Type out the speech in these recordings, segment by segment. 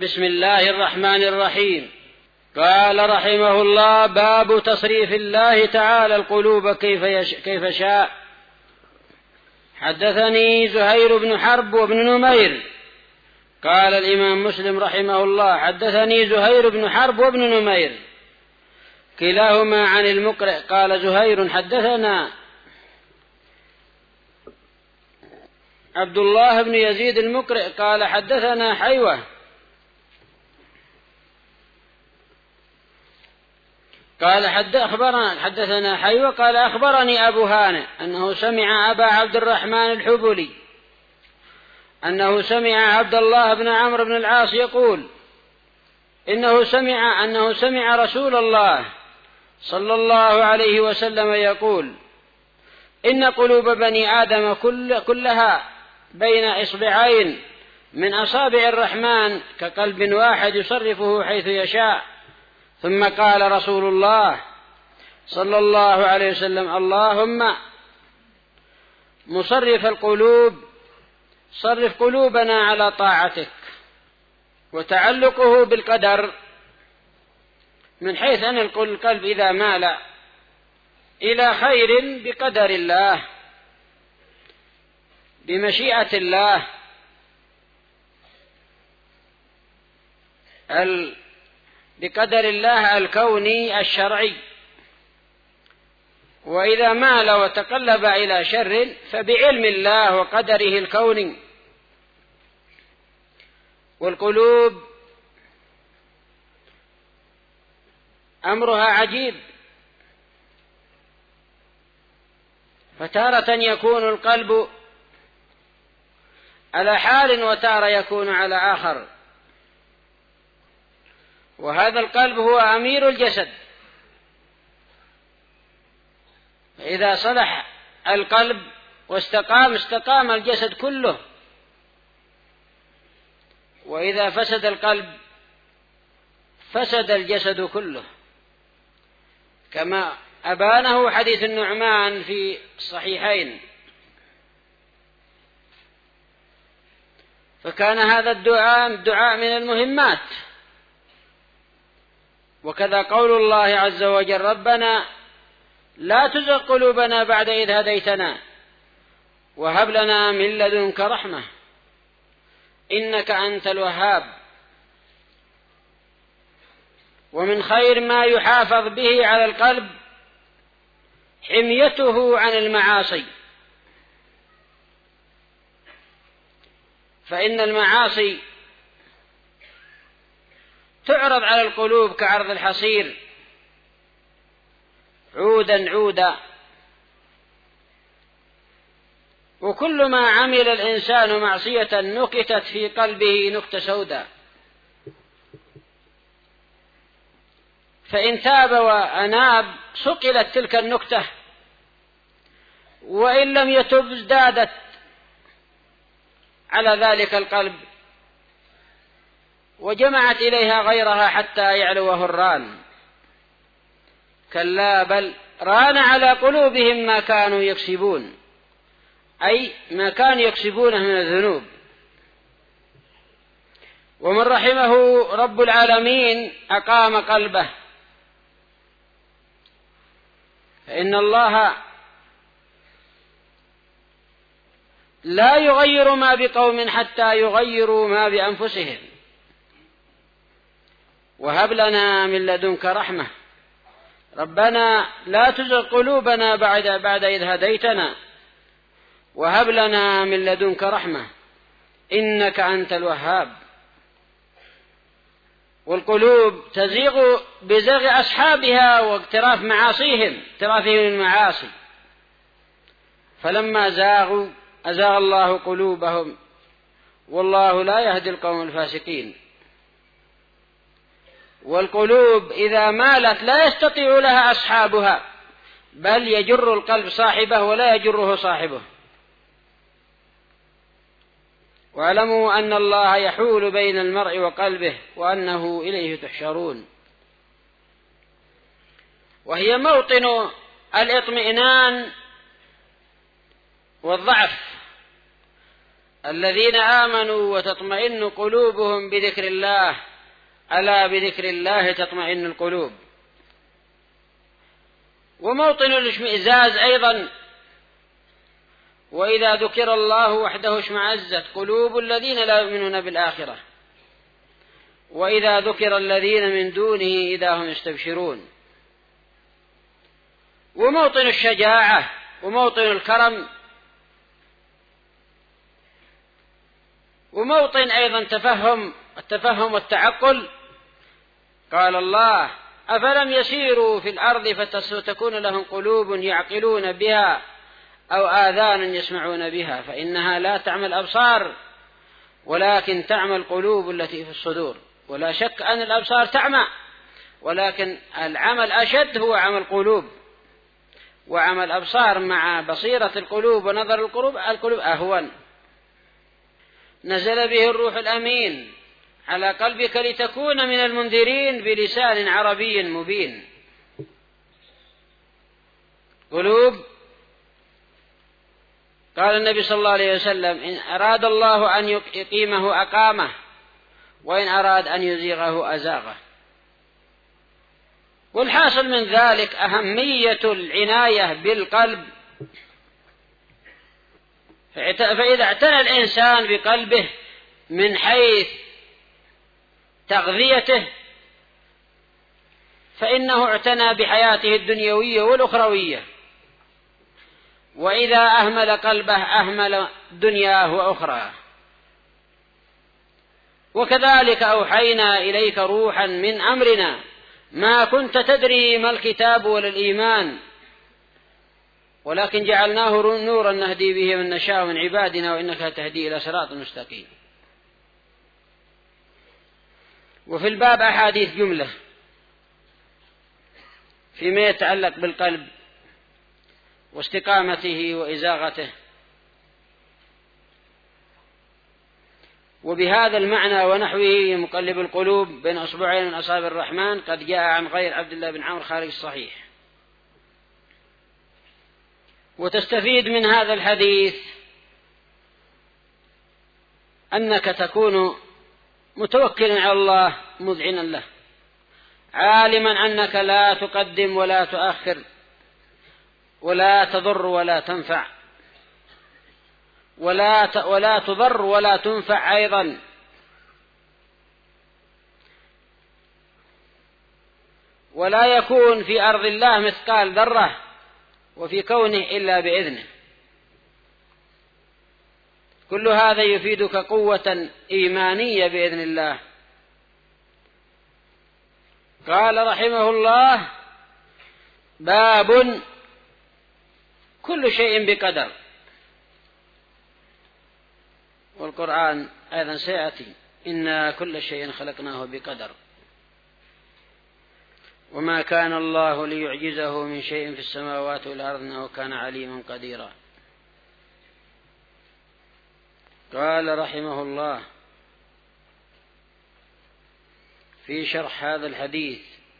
بسم الله الرحمن الرحيم. قال رحمه الله: باب تصريف الله تعالى القلوب كيف شاء. حدثني زهير بن حرب وابن نمير. قال الإمام مسلم رحمه الله: حدثني زهير بن حرب وابن نمير كلاهما عن المقرئ. قال زهير: حدثنا عبد الله بن يزيد المقرئ قال: حدثنا حيوة قال حدثنا حيوة قال: أخبرني أبو هانئ أنه سمع أبا عبد الرحمن الحبلي أنه سمع عبد الله بن عمرو بن العاص يقول أنه سمع رسول الله صلى الله عليه وسلم يقول: إن قلوب بني آدم كلها بين إصبعين من أصابع الرحمن كقلب واحد يصرفه حيث يشاء. ثم قال رسول الله صلى الله عليه وسلم: اللهم مصرف القلوب صرف قلوبنا على طاعتك. وتعلقه بالقدر من حيث أن القلب إذا مال إلى خير بقدر الله بمشيئة الله بقدر الله الكوني الشرعي، وإذا مال وتقلب إلى شر فبعلم الله وقدره الكوني. والقلوب أمرها عجيب، فتارة يكون القلب على حال وتارة يكون على آخر. وهذا القلب هو أمير الجسد، فإذا صلح القلب استقام الجسد كله، وإذا فسد القلب فسد الجسد كله، كما أبانه حديث النعمان في الصحيحين. فكان هذا الدعاء من المهمات. وكذا قول الله عز وجل: ربنا لا تزغ قلوبنا بعد إذ هديتنا وهب لنا من لدنك رحمة إنك أنت الوهاب. ومن خير ما يحافظ به على القلب حميته عن المعاصي، فإن المعاصي تعرض على القلوب كعرض الحصير عودا عودا. وكل ما عمل الإنسان معصية نكتت في قلبه نكتة سوداء، فإن تاب وأناب صقلت تلك النكتة، وإن لم يتب ازدادت على ذلك القلب وجمعت إليها غيرها حتى يعلوه الران. كلا بل ران على قلوبهم ما كانوا يكسبون، أي ما كانوا يكسبونه من الذنوب. ومن رحمه رب العالمين أقام قلبه، فإن الله لا يغير ما بقوم حتى يغيروا ما بأنفسهم. وهب لنا من لدنك رحمة ربنا لا تزغ قلوبنا بعد إذ هديتنا وهب لنا من لدنك رحمة إنك أنت الوهاب. والقلوب تزيغ بزغ أصحابها واقتراف معاصيهم، اقترافهم المعاصي، فلما زاغوا أزاغ الله قلوبهم والله لا يهدي القوم الفاسقين. والقلوب إذا مالت لا يستطيع لها أصحابها، بل يجر القلب صاحبه ولا يجره صاحبه. واعلموا أن الله يحول بين المرء وقلبه وأنه إليه تحشرون. وهي موطن الاطمئنان والضعف، الذين آمنوا وتطمئن قلوبهم بذكر الله، ألا بذكر الله تطمئن القلوب. وموطن الاشمئزاز أيضا: وإذا ذكر الله وحده اشمأزت قلوب الذين لا يؤمنون بالآخرة وإذا ذكر الذين من دونه إذا هم يستبشرون. وموطن الشجاعة وموطن الكرم، وموطن أيضا التفهم والتعقل. قال الله: أفلم يسيروا في الأرض فتكون لهم قلوب يعقلون بها أو آذان يسمعون بها فإنها لا تعمى الأبصار ولكن تعمى القلوب التي في الصدور. ولا شك أن الأبصار تعمى، ولكن العمى الأشد هو عمى القلوب، وعمى الأبصار مع بصيرة القلوب ونظر القلوب أهون. نزل به الروح الأمين على قلبك لتكون من المنذرين بلسان عربي مبين. قلوب، قال النبي صلى الله عليه وسلم: إن أراد الله أن يقيمه أقامه، وإن أراد أن يزيغه أزاغه. والحاصل من ذلك أهمية العناية بالقلب، فإذا اعتنى الإنسان بقلبه من حيث تغذيته فإنه اعتنى بحياته الدنيوية والأخروية، وإذا أهمل قلبه أهمل دنياه وأخرى. وكذلك أوحينا إليك روحا من أمرنا ما كنت تدري ما الكتاب ولا الإيمان ولكن جعلناه نورا نهدي به من نشاء من عبادنا وإنك تهدي إلى صراط مستقيم. وفي الباب أحاديث جملة فيما يتعلق بالقلب واستقامته وإزاغته. وبهذا المعنى ونحوه مقلب القلوب بين أصبعين من أصابع الرحمن قد جاء عن غير عبد الله بن عمرو خارج الصحيح. وتستفيد من هذا الحديث أنك تكون متوكلا على الله مذعنا له، عالما أنك لا تقدم ولا تؤخر ولا تضر ولا تنفع ولا تضر ولا تنفع أيضا. ولا يكون في أرض الله مثقال ذرة وفي كونه إلا بإذنه. كل هذا يفيدك قوة إيمانية بإذن الله. قال رحمه الله: باب كل شيء بقدر. والقرآن أيضا سيأتي: إنا كل شيء خلقناه بقدر وما كان الله ليعجزه من شيء في السماوات والأرض إنه كان عليما قديرا. قال رحمه الله في شرح هذا الحديث: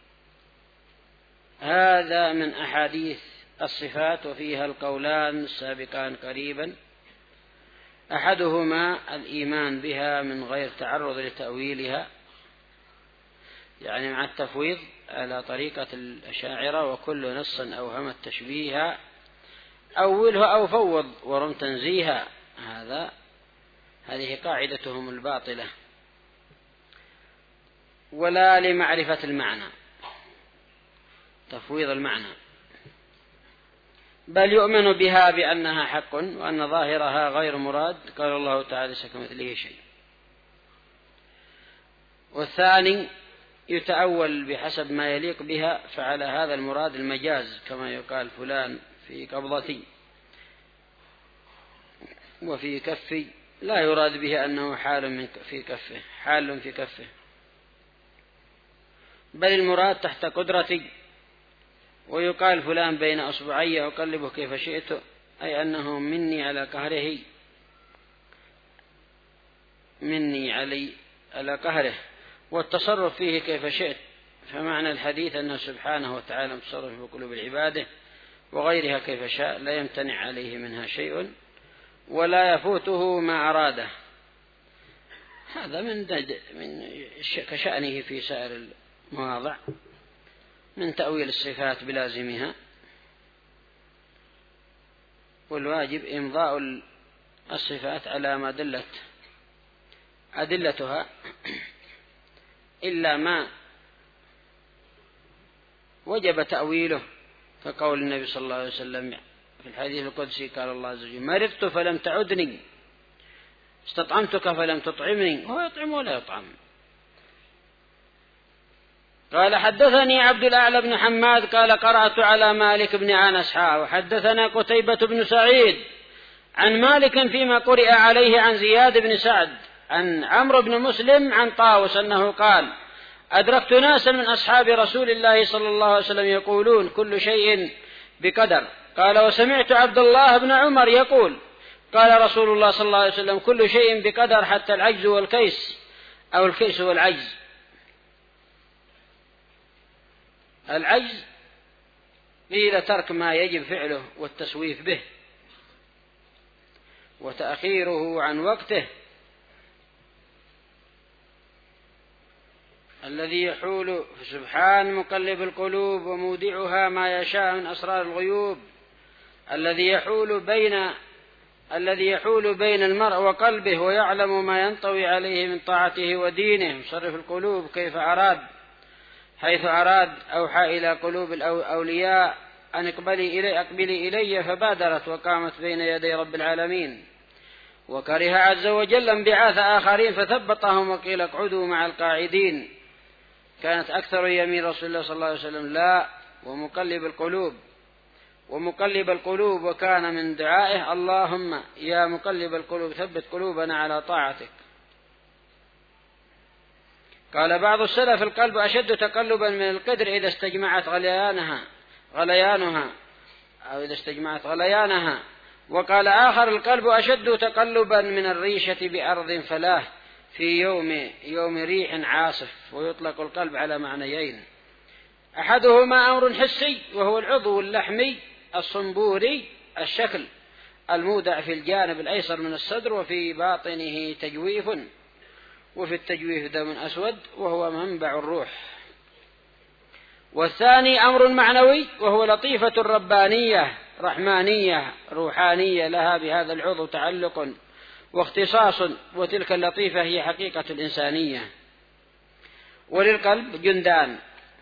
هذا من أحاديث الصفات وفيها القولان السابقان قريبا، أحدهما الإيمان بها من غير تعرض لتأويلها، يعني مع التفويض على طريقة الأشاعرة: وكل نص أوهم التشبيه أوله أو فوض ورم تنزيها. هذه قاعدتهم الباطلة. ولا لمعرفة المعنى، تفويض المعنى، بل يؤمن بها بأنها حق وأن ظاهرها غير مراد. قال الله تعالى: ليس كمثله شيء. والثاني يتأول بحسب ما يليق بها، فعلى هذا المراد المجاز، كما يقال: فلان في قبضتي وفي كفي، لا يراد به أنه حال في كفه، بل المراد تحت قدرتي. ويقال: فلان بين أصبعي أقلبه كيف شئت، أي أنه مني على قهره والتصرف فيه كيف شئت. فمعنى الحديث أنه سبحانه وتعالى متصرف في قلوب العباده وغيرها كيف شاء، لا يمتنع عليه منها شيء ولا يفوته ما أراده. هذا من كشأنه في سائر المواضع من تأويل الصفات بلازمها، والواجب إمضاء الصفات على ما دلت أدلتها، إلا ما وجب تأويله، كقول النبي صلى الله عليه وسلم في الحديث القدسي قال الله عز وجل: مرضت فلم تعدني، استطعمتك فلم تطعمني، هو يطعم ولا يطعم. قال: حدثني عبد الأعلى بن حماد قال: قرأت على مالك بن أنس وحدثنا قتيبة بن سعيد عن مالك فيما قرئ عليه عن زياد بن سعد عن عمرو بن مسلم عن طاووس أنه قال: أدركت ناسا من أصحاب رسول الله صلى الله عليه وسلم يقولون: كل شيء بقدر. قال: وسمعت عبد الله بن عمر يقول: قال رسول الله صلى الله عليه وسلم: كل شيء بقدر حتى العجز والكيس، أو الكيس والعجز. العجز قيل ترك ما يجب فعله والتسويف به وتأخيره عن وقته، الذي يحول سبحان مقلب القلوب ومودعها ما يشاء من أسرار الغيوب، الذي يحول بين المرء وقلبه ويعلم ما ينطوي عليه من طاعته ودينه، مصرف القلوب كيف أراد حيث أراد، أوحى إلى قلوب الأولياء أن أقبلي إلي فبادرت وقامت بين يدي رب العالمين، وكره عز وجل انبعاث آخرين فثبطهم وقيل اقعدوا مع القاعدين. كانت أكثر يمين رسول الله صلى الله عليه وسلم لا ومقلب القلوب، وكان من دعائه: اللهم يا مقلب القلوب ثبت قلوبنا على طاعتك. قال بعض السلف: القلب أشد تقلبا من القدر إذا استجمعت غليانها. وقال آخر: القلب أشد تقلبا من الريشة بأرض فلاه في يوم ريح عاصف. ويطلق القلب على معنيين: أحدهما أمر حسي وهو العضو اللحمي الصنبوري الشكل المودع في الجانب الأيسر من الصدر وفي باطنه تجويف، وفي التجويف دم أسود وهو منبع الروح. والثاني أمر معنوي وهو لطيفة ربانية رحمانية روحانية لها بهذا العضو تعلق واختصاص، وتلك اللطيفة هي حقيقة الإنسانية. وللقلب جندان: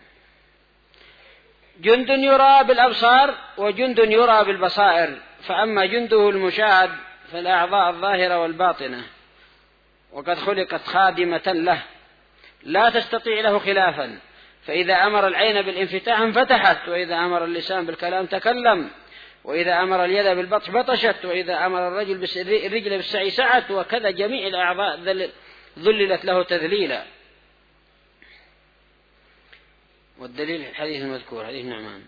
جند يرى بالأبصار وجند يرى بالبصائر، فأما جنده المشاهد فالأعضاء الظاهرة والباطنة، وقد خلقت خادمة له لا تستطيع له خلافا، فإذا أمر العين بالانفتاح انفتحت، وإذا أمر اللسان بالكلام تكلم، وإذا أمر اليد بالبطش بطشت، وإذا أمر الرجل بالسعي سعت، وكذا جميع الأعضاء ذللت له تذليلا. والدليل الحديث المذكور حديث نعمان.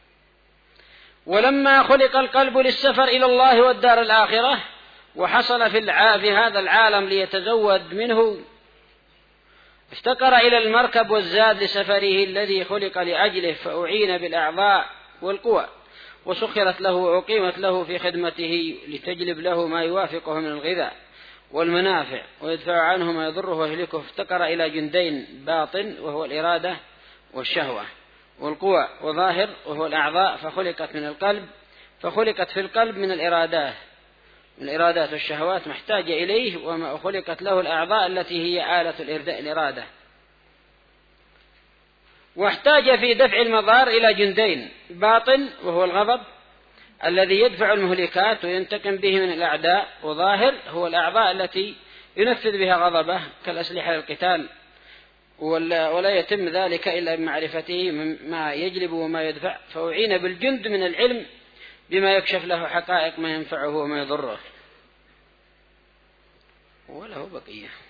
ولما خلق القلب للسفر إلى الله والدار الآخرة، وحصل في هذا العالم ليتزود منه، افتقر إلى المركب والزاد لسفره الذي خلق لأجله، فأعين بالأعضاء والقوى، وسخرت له وأقيمت له في خدمته لتجلب له ما يوافقه من الغذاء والمنافع ويدفع عنه ما يضره ويهلكه. افتقر إلى جندين: باطن وهو الإرادة والشهوة، والقوى وظاهر وهو الأعضاء، فخلقت في القلب من الإرادات والشهوات محتاجة إليه، وما خلقت له الأعضاء التي هي آلة الإرادة. واحتاج في دفع المضار إلى جندين: باطن وهو الغضب الذي يدفع المهلكات وينتقم به من الأعداء، وظاهر هو الأعضاء التي ينفذ بها غضبه كالأسلحة للقتال، ولا يتم ذلك إلا بمعرفته ما يجلب وما يدفع، فأعين بالجند من العلم بما يكشف له حقائق ما ينفعه وما يضره. وله بقية.